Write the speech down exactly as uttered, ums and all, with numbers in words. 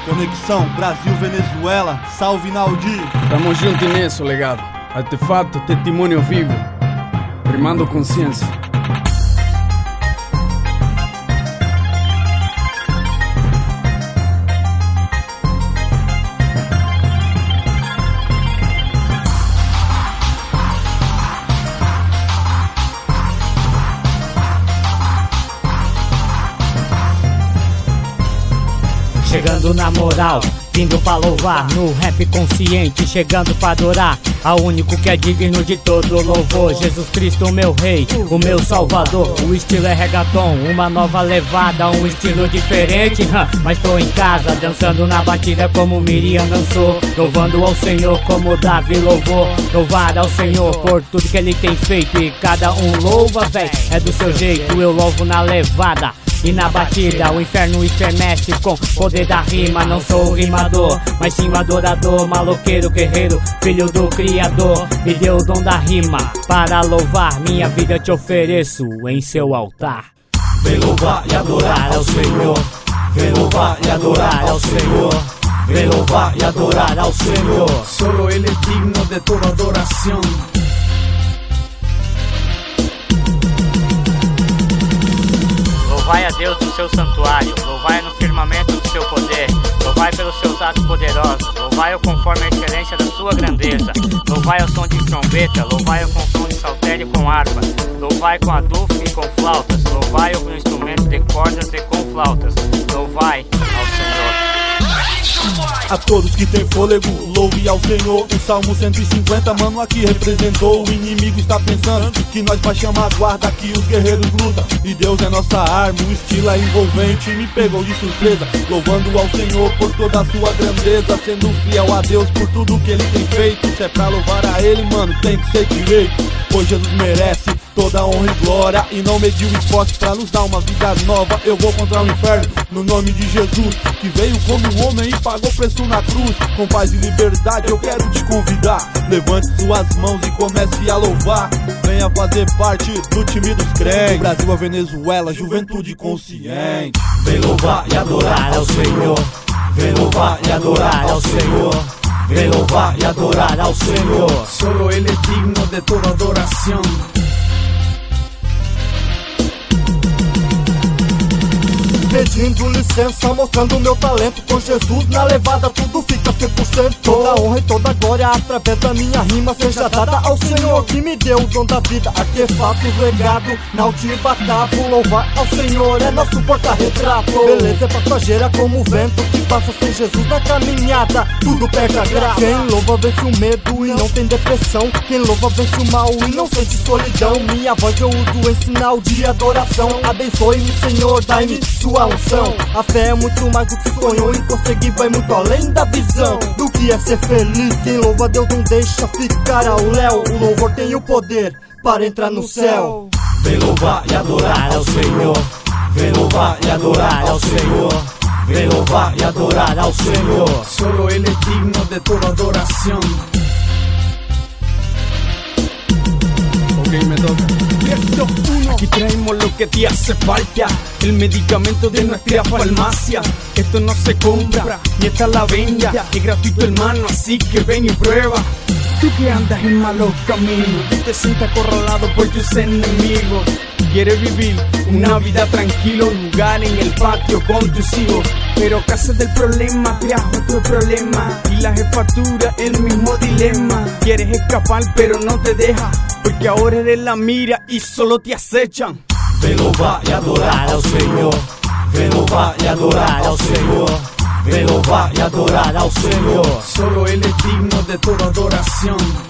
Conexão Brasil-Venezuela, salve Naldi. Tamo junto nisso, legado. Artefato, testemunho vivo, rimando consciência. Chegando na moral, vindo pra louvar, no rap consciente, chegando pra adorar ao único que é digno de todo louvor, Jesus Cristo, meu rei, o meu salvador. O estilo é reggaeton, uma nova levada, um estilo diferente, huh? Mas tô em casa, dançando na batida como Miriam dançou, louvando ao Senhor como Davi louvou. Louvar ao Senhor por tudo que Ele tem feito, e cada um louva, véi, é do seu jeito. Eu louvo na levada e na batida, o inferno estremece com poder da rima. Não sou o rimador, mas sim o adorador, maloqueiro, guerreiro, filho do Criador. Me deu o dom da rima para louvar, minha vida te ofereço em seu altar. Vem louvar e adorar ao Senhor, vem louvar e adorar ao Senhor, vem louvar e adorar ao Senhor. Solo Ele é digno de toda adoração. Louvai a Deus do seu santuário, louvai no firmamento do seu poder, louvai pelos seus atos poderosos, louvai-o conforme a excelência da sua grandeza, louvai ao som de trombeta, louvai-o com som de saltério e com harpa, louvai com adufo e com flautas, louvai-o com instrumentos de cordas e com flautas, louvai ao Senhor. A todos que tem fôlego, louve ao Senhor. O Salmo cento e cinquenta, mano, aqui representou. O inimigo está pensando que nós baixamos a guarda, que os guerreiros lutam e Deus é nossa arma. O estilo é envolvente, me pegou de surpresa, louvando ao Senhor por toda a sua grandeza, sendo fiel a Deus por tudo que Ele tem feito. Se é pra louvar a Ele, mano, tem que ser direito, pois Jesus merece toda a honra e glória, e não mediu esforço pra nos dar uma vida nova. Eu vou contra o inferno no nome de Jesus, que veio como um homem e pagou preço na cruz. Com paz e liberdade eu quero te convidar, levante suas mãos e comece a louvar. Venha fazer parte do time dos crentes, Brasil a Venezuela, juventude consciente. Vem louvar e adorar ao Senhor, vem louvar e adorar ao Senhor, vem louvar e adorar ao Senhor. Solo Ele é digno de toda adoração. Pedindo licença, mostrando meu talento, com Jesus na levada tudo fica cem por cento. Toda honra e toda glória através da minha rima seja dada ao Senhor que me deu o dom da vida, artefatos, legado, Naldi Batavo. Louvar ao Senhor é nosso porta-retrato. Beleza é passageira como o vento que passa, sem Jesus na caminhada tudo perde a graça. Quem louva vence o medo e não tem depressão, quem louva vence o mal e não sente solidão. Minha voz eu uso em sinal de adoração. Abençoe-me, Senhor, dai-me sua unção. A fé é muito mais do que sonhou, e conseguir vai muito além da visão do que é ser feliz. Quem louva a Deus não deixa ficar ao léu, o louvor tem o poder para entrar no céu. Vem louvar e adorar ao Senhor, vem louvar e adorar ao Senhor, vem louvar e adorar ao Senhor. Solo Ele é digno de toda adoração. Ok, me toca. Aquí traemos lo que te hace falta, el medicamento de nuestra farmacia. Esto no se compra, ni está a la venta, es gratuito, hermano, así que ven y prueba. Tú que andas en malos caminos, tú te sientes acorralado por tus enemigos, quieres vivir una vida tranquila, un lugar en el patio con tus hijos, pero casa del problema trajo otro problema, y la jefatura el mismo dilema. Quieres escapar pero no te deja, porque ahora eres la mira y solo te acechan. Vem louvar e adorar ao Senhor, vem louvar e adorar ao Senhor, vem louvar e adorar ao Senhor. Solo Ele é digno de toda adoração.